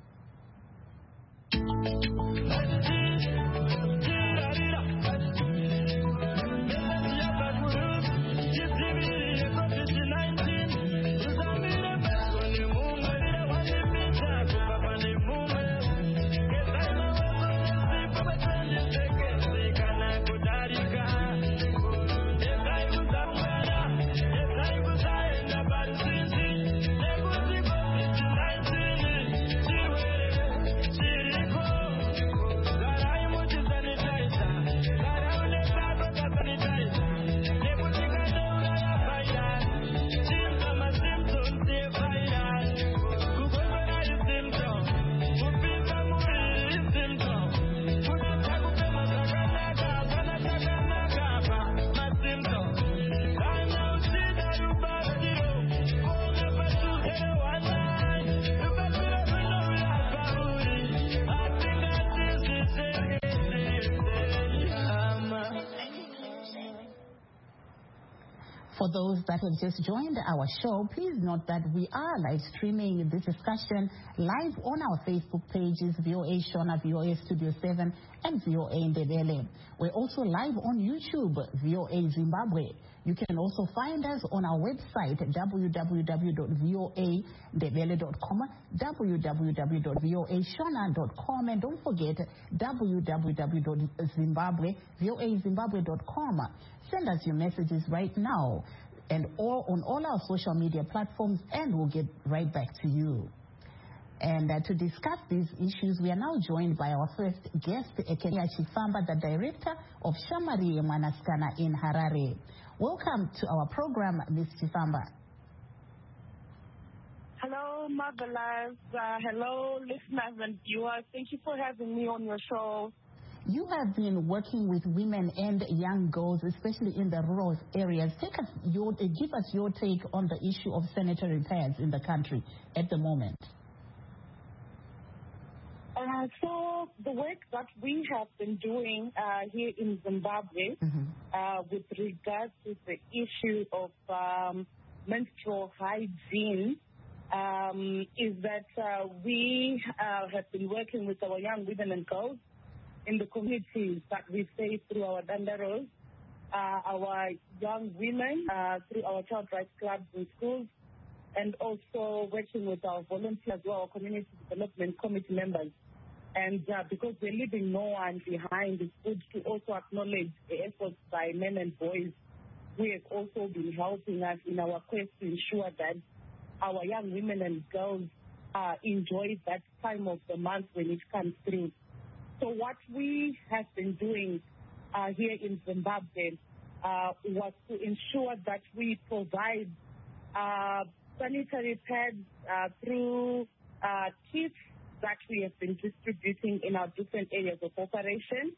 For those that have just joined our show, please note that we are live streaming this discussion live on our Facebook pages, V O A Shona, V O A Studio seven, and V O A Ndebele. We're also live on YouTube, V O A Zimbabwe. You can also find us on our website, w w w dot v o a ndebele dot com, w w w dot v o a shona dot com, and don't forget w w w dot zimbabwe voa zimbabwe dot com. Send us your messages right now and all on all our social media platforms, and we'll get right back to you. And uh, to discuss these issues, we are now joined by our first guest, Ekenia Chifamba, the director of Shamari Mwanaskana in Harare. Welcome to our program, Miz Chifamba. Hello, Marvelous. Uh, hello, listeners and viewers. Thank you for having me on your show. You have been working with women and young girls, especially in the rural areas. Take us your, uh, give us your take on the issue of sanitary pads in the country at the moment. Uh, so the work that we have been doing uh, here in Zimbabwe mm-hmm. uh, with regards to the issue of um, menstrual hygiene um, is that uh, we uh, have been working with our young women and girls in the communities that we stay through our dandaros, uh, our young women uh, through our child rights clubs in schools, and also working with our volunteers, our community development committee members. And uh, because we're leaving no one behind, it's good to also acknowledge the efforts by men and boys who have also been helping us in our quest to ensure that our young women and girls uh, enjoy that time of the month when it comes through. So what we have been doing uh, here in Zimbabwe uh, was to ensure that we provide uh, sanitary pads uh, through uh, kits that we have been distributing in our different areas of operation.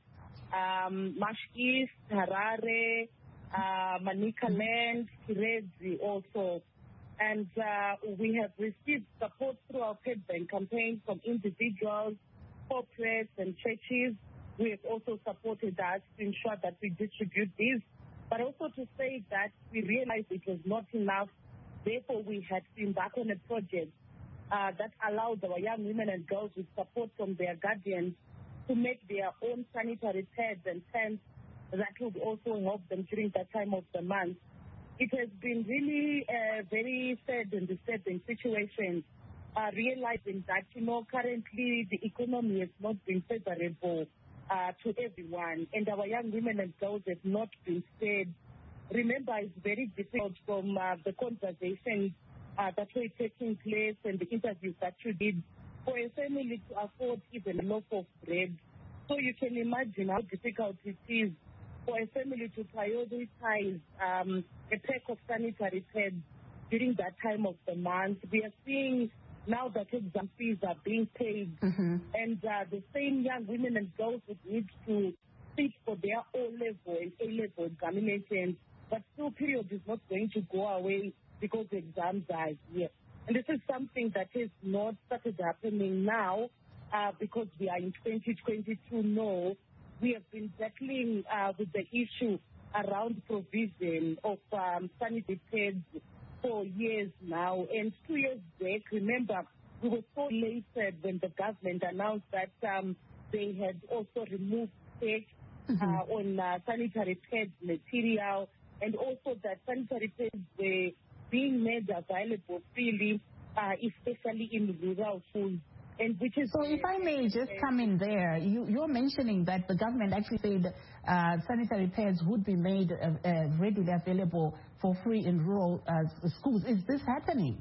Um, Mash East, Harare, uh, Manicaland, Kirezi also. And uh, we have received support through our pet bank campaign from individuals, corporates, and churches. We have also supported us to ensure that we distribute these, but also to say that we realized it was not enough. Therefore, we had to embark on a project uh, that allows our young women and girls with support from their guardians to make their own sanitary pads and tents that would also help them during that time of the month. It has been really a very sad and disturbing situation, uh, realizing that, you know, currently the economy has not been favorable uh, to everyone, and our young women and girls have not been spared. Remember, it's very difficult from uh, the conversations uh, that were taking place and the interviews that you did for a family to afford even a loaf of bread. So you can imagine how difficult it is for a family to prioritize um, a pack of sanitary pads during that time of the month. We are seeing now that exam fees are being paid, mm-hmm. and uh, the same young women and girls would need to sit for their O-level and A-level examinations, but still period is not going to go away because the exams are here. And this is something that has not started happening now uh, because we are in twenty twenty-two. No, we have been battling uh, with the issue around provision of um, sanitary pads for years now. And two years back, remember, we were so elated when the government announced that um, they had also removed tax mm-hmm. uh, on uh, sanitary pads material, and also that sanitary pads were being made available freely, uh, especially in rural schools. And which is so if I may just come in there, you, you're mentioning that the government actually said uh, sanitary pads would be made uh, uh, readily available for free in rural uh, schools. Is this happening?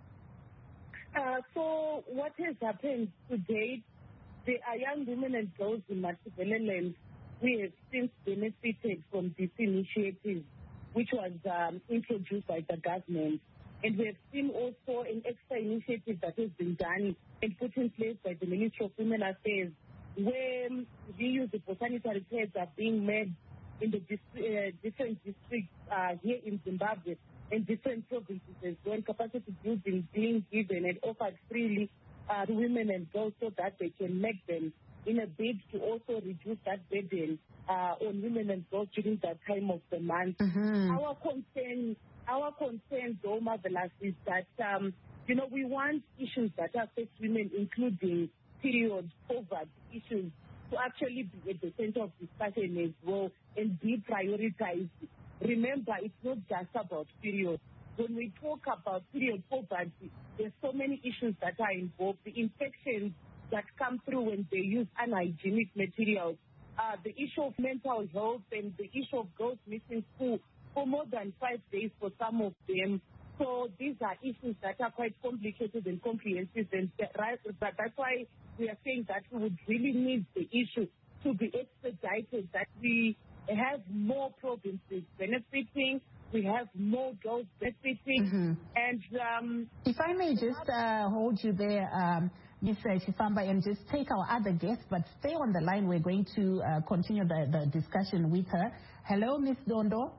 Uh, so what has happened to date, the uh, young women and girls in Matabeleland, we have since benefited from this initiative, which was um, introduced by the government. And we have seen also an extra initiative that has been done and put in place by the Ministry of Women Affairs, where reusable sanitary pads are being made in the dist- uh, different districts uh, here in Zimbabwe and different provinces as well. Capacity building being given and offered freely uh, to women and girls so that they can make them in a bid to also reduce that burden uh, on women and girls during that time of the month. Mm-hmm. Our concern Our concern, though, Marvelous, is that, um, you know, we want issues that affect women, including period, poverty issues, to actually be at the center of discussion as well and be prioritized. Remember, it's not just about period. When we talk about period poverty, there's so many issues that are involved. The infections that come through when they use unhygienic materials, uh, the issue of mental health, and the issue of girls missing school for more than five days for some of them. So these are issues that are quite complicated and comprehensive, and right, but that's why we are saying that we would really need the issue to be expedited, that we have more provinces benefiting, we have more girls benefiting, mm-hmm. and um, if I may just uh, hold you there, um, Miz Chifamba, and just take our other guest, but stay on the line. We're going to uh, continue the, the discussion with her. Hello, Miz Dondo.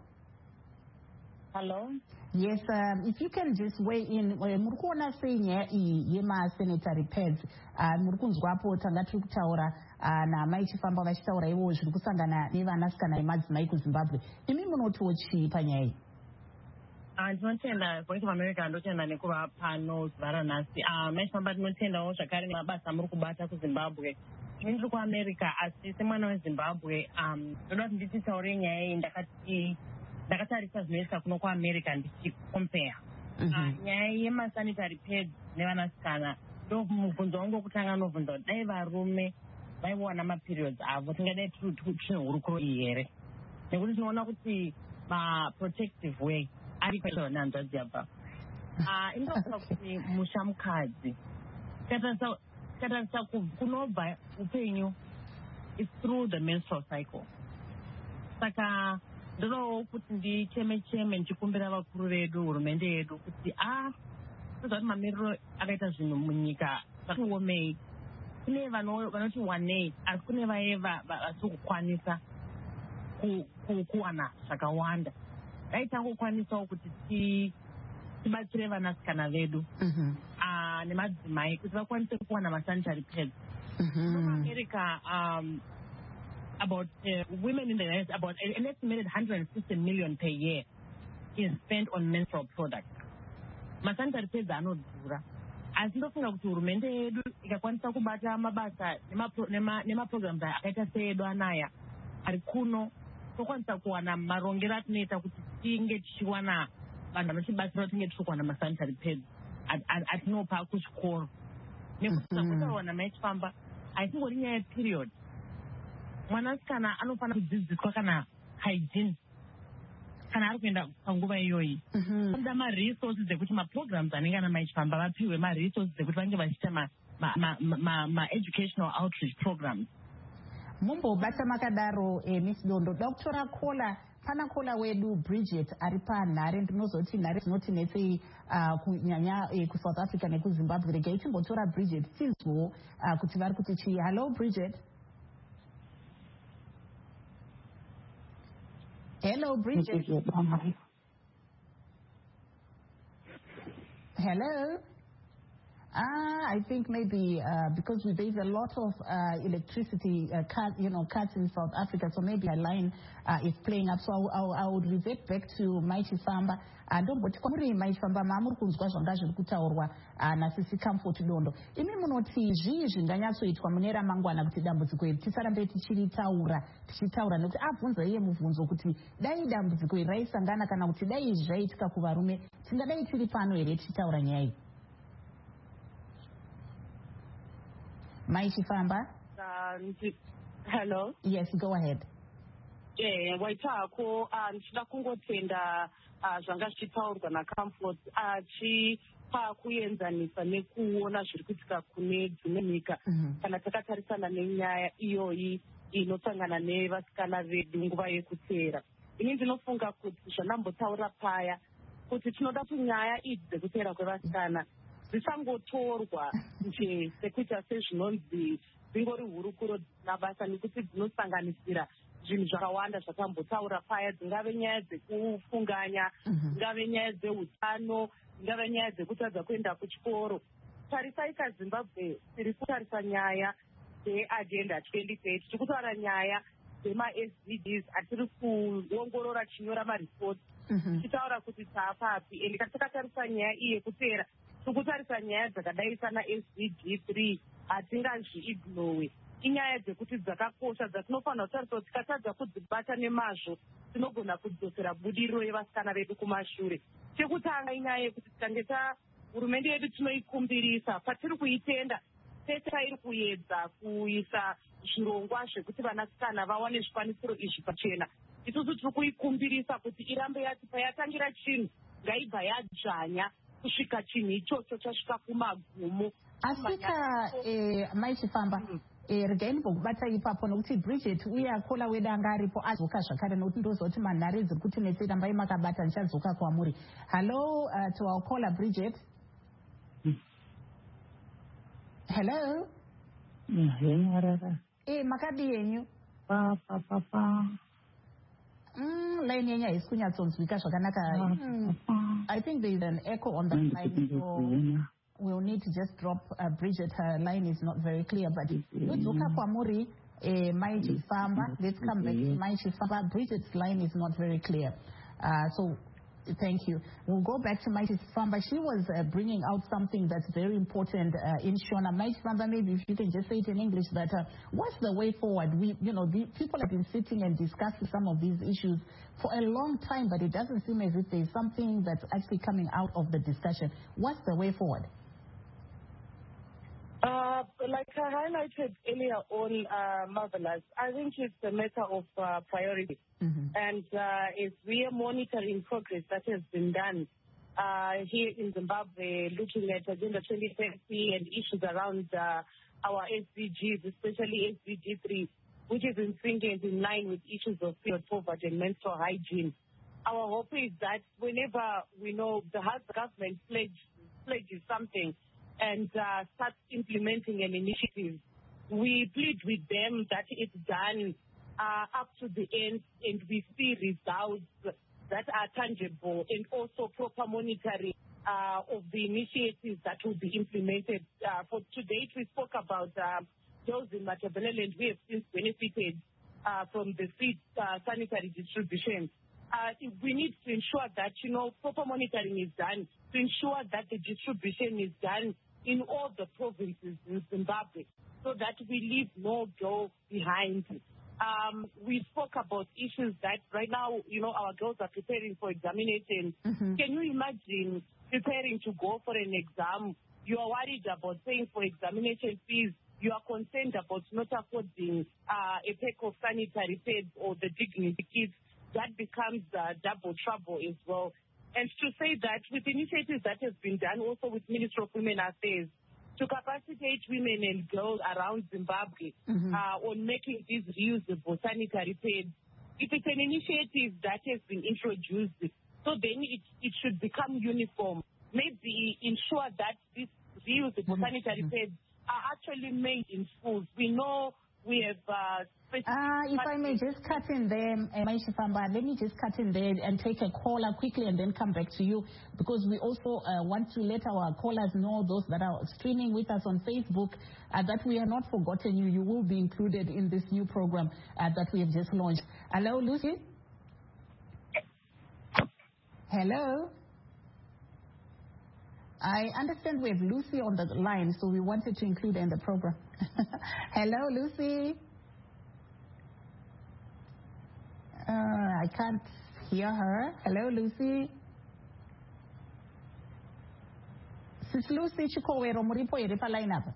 Hello. Yes, um, if you can just weigh in, murikuona senya yema sanitary pads, murikunzwapo tanga turi kutaura na mai Chifamba vachitaura ivo zviri kusangana nevanasikana nemadzimai kuZimbabwe. Imi munotiwo chii panyaya iyi? Ndinotenda Voice of America, ndotenda nekuva pano zuva ranhasi. Mai Chifamba, tinotendawo zvakare nemabasa muri kubata kuZimbabwe. Ini ndiri kuAmerica, asi semwana weZimbabwe ndoda kuti ndititaure nyaya iyi ndakati ndakatarisa zvinoisa kuno kuAmerica ndichikompea. nyaya yemasanitary pads nevanasikana ndo mubvunzo wangu wokutanga unobvunza kuti dai varume vaiwana maperiods avo tingadai tine hurukuro iyi here, nekuti tinoona kuti maprotective way ari kwaita nehanzvadzi yabva inotaura kuti musha mukadzi tikatarisa kunobva upenyu is through the menstrual cycle. Saka ndodawo kuti ndicheme cheme ndichikumbira vakuru vedu, hurumende yedu kuti a toziva kuti mamiriro akaita zvinhu munyika zvatiomei. Kune vanoti wanei asi kune vaye vasiri kukwanisa kuwana zvakawanda. Dai tangokwanisawo kuti tibatsire vanasikana vedu nemadzimai kuti vakwanise kuwana masanitary pads. America, um, about uh, women in the United States, about an estimated one hundred fifty million per year is spent on menstrual products. Masanitary pads anodhura. Asi ndofunga kuti hurumende yedu ikakwanisa kubata mabasa nemaprograms akaita seedu anaya ari kuno, tokwanisa kuwana marongero atinoita kuti tinge tichiwana vanhu vanotibatsira tinge tichikuwana masanitary pads atinopa kuchikoro. Nekuti takutawana maichifamba haisingori nyaya yeperiod. Mwanasikana anofanira kudzidziswa kana hygiene kana ari kuenda panguva iyoyi. Anoda maresources ekuti maprograms anenge ana maichifamba vapiwe maresources ekuti vange vachiita ma-educational outreach programs. Mumbobata makadaro Miss Dondo, Doctor Kola, pana kola wedu Bridget ari panhare, ndinozoti nhare dzinotinetsei kunyanya kuSouth Africa nekuZimbabwe. Regai timbotora Bridget tizwo kuti vari kuti chii. Hello Bridget. Hello Bridget. Hello. Ah, I think maybe uh, because we there's a lot of uh, electricity, uh, cut, you know, cuts in South Africa, so maybe our line uh, is playing up. So I, I, I would revert back to Maichi Famba. And don't but kwamuri Maichi Famba mamuri kunzwa zvanga zviri kutaurwa na sisi Comfort Dondo. Imi munoti zvii zvinganyatsoitwa mune ramangwana kuti dambudziko iri tisarambe tichiritaura tichitaura nekuti abvunza iye mubvunzo kuti dai dambudziko iri raisangana kana kuti dai izvi zvaiitika kuvarume tingadai tiri pano here tichitaura nyaya iyi. Maichi Famba? Uh, hello? Yes, go ahead. Yeah, waitako ndichida kungotenda zvanga zvichitaurwa naComfort achipa kuenzanisa nekuona zviri kuitika kune dzimwe nyika kana takatarisana nenyaya iyoyi inosangana nevasikana vedu nguva yekuteera. Ini ndinofunga kuti zvandambotaura paya kuti tinoda kuti nyaya idzi dzekuteera kwevasikana dzisangotorwa nje sekuita sezvinonzi dzingori hurukuro dzisina basa, nekuti dzinosanganisira zvinhu zvakawanda zvatambotaura paya, dzingave nyaya dzekufunganya, dzingave nyaya dzeutano, dzingave nyaya dzekutadza kuenda kuchikoro. Tarisai kaZimbabwe tiri kutarisa nyaya dzeagenda twenty thirty, tiri kutaura nyaya dzema-S D Gs atiri kuongorora chinyora maripoti tichitaura kuti taapapi. Ende katakatarisa nyaya iyi yekuteera tikutarisa nyaya dzakadai sana-S D G three hatingazviignowe. Inyaya dzekuti dzakakosha dzatinofanira kutarisa kuti tikatadza kudzibata nemazvo tinogona kudzosera budiriro yevasikana vedu kumashure. Chekutanga inyaya yekuti tikange ta hurumende yedu tinoikumbirisa patiri kuitenda tese iri kuedza kuisa zvirongwa zvekuti vanasikana vawane zvikwanisiro izvi pachena. Isusu tiri kuikumbirisa kuti irambe yati payatangira chinhu ngaibva yadzvanya kusvika chinhu ichocho chasvika kumagumo. Asika Maichi Famba, regai ndimbokubata ipapo nokuti Bridget uye akola wedu anga aripo adzoka zvakare nokuti ndozoti manhare dziri kutinetsei rambai makabata ndichadzoka kwamuri. Hello uh, to our caller Bridget. Hello. Eh, makadi yenyu? Pa pa pa pa. Mm, line yenyu haisi kunyatsonzwika zvakanaka. I think there is an echo on the line, so we'll need to just drop uh, Bridget. Her line is not very clear, but Yudzuka Kwamuri, Maichi Famba. Let's come back to Maichi Famba. Bridget's line is not very clear. Uh, so Thank you. We'll go back to Mighty Famba. She was uh, bringing out something that's very important uh, in Shona. Mighty Famba, maybe if you can just say it in English, that uh, what's the way forward? We, you know, the people have been sitting and discussing some of these issues for a long time, but it doesn't seem as if there's something that's actually coming out of the discussion. What's the way forward? Uh, like I highlighted earlier on, uh, Marvelous, I think it's a matter of uh, priority. Mm-hmm. And uh, if we are monitoring progress that has been done uh, here in Zimbabwe, looking at Agenda twenty thirty and issues around uh, our S D Gs, especially S D G three, which is in stringent in line with issues of field poverty and menstrual hygiene. Our hope is that whenever we know the government pledge, pledges something, and uh, start implementing an initiative, we plead with them that it's done uh, up to the end and we see results that are tangible and also proper monitoring uh, of the initiatives that will be implemented. Uh, for to date, we spoke about uh, those in Matabeleland who have since benefited uh, from the free uh, sanitary distribution. Uh, we need to ensure that, you know, proper monitoring is done to ensure that the distribution is done in all the provinces in Zimbabwe so that we leave no girl behind. Um, we spoke about issues that right now, you know, our girls are preparing for examination. Mm-hmm. Can you imagine preparing to go for an exam? You are worried about paying for examination fees. You are concerned about not affording uh, a pack of sanitary pads or the dignity kits. That becomes uh, double trouble as well. And to say that with initiatives that have been done also with Ministry of Women Affairs to capacitate women and girls around Zimbabwe mm-hmm. uh, on making these reusable sanitary pads, if it's an initiative that has been introduced, so then it, it should become uniform. Maybe ensure that these reusable mm-hmm. sanitary pads are actually made in schools. We know we have... Uh, Uh, if I may just cut in there, uh, Mighty Famba, let me just cut in there and take a caller quickly and then come back to you, because we also uh, want to let our callers know, those that are streaming with us on Facebook, uh, that we are not forgotten you. You will be included in this new program uh, that we have just launched. Hello, Lucy? Hello? I understand we have Lucy on the line, so we wanted to include her in the program. Hello, Lucy? Uh, I can't hear her. Hello, Lucy. Sis Lucy Chikowero muripo ere pa line up.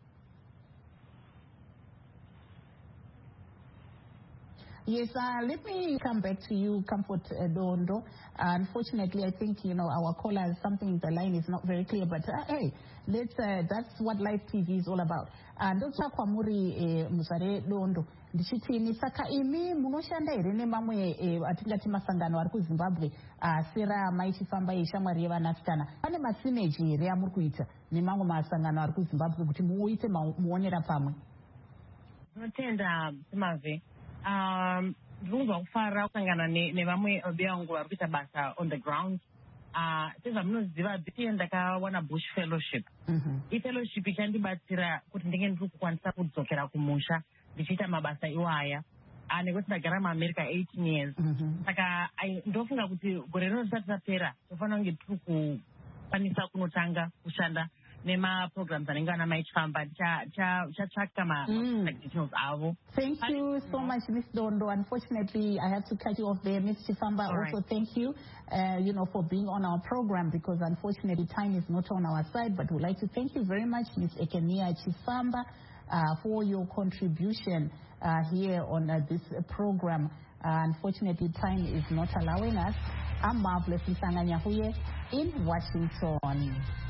Yes, uh, let me come back to you, Comfort uh, Dondo. Uh, unfortunately, I think, you know, our caller is something, the line is not very clear, but uh, hey, let's, uh, that's what live T V is all about. And Doctor Kwamuri Musare Dondo, ndichiti saka imi munoshanda ere nemamwe atingati masangano ari kuZimbabwe sera Mighty Famba yeshamwari yevanasikana, pane masineji ere amuri kuita nemamwe masangano ari kuZimbabwe kuti muite muonera pamwe? Tinotenda Mave. Um, ndinozwa kufara kusangana nevamwe vevangu vari kuita basa on the ground. Uh, sezvamunoziva bhitie ndakawana bush fellowship. Mm-hmm. I-fellowship ichandibatsira kuti ndinge ndiri kukwanisa kudzokera kumusha ndichiita mabasa iwaya. Uh, nekuti ndagara muAmerica eighteen years. Mm-hmm. Saka ndofunga kuti gore rino risati rapera tofanira kunge tiri kukwanisa kunotanga kushanda nema programs anenge ana Mighty Famba chatsvaka ma-details avo. Thank you so much, Miss Dondo. Unfortunately, I have to cut you off there. Miss Chifamba, also right. Thank you, uh, you know, for being on our program, because unfortunately time is not on our side, but we'd like to thank you very much, Miss Ekenia Chifamba, uh, for your contribution uh, here on uh, this uh, program. Uh, unfortunately, time is not allowing us. I'm Marvelous Msanganyahuye in Washington.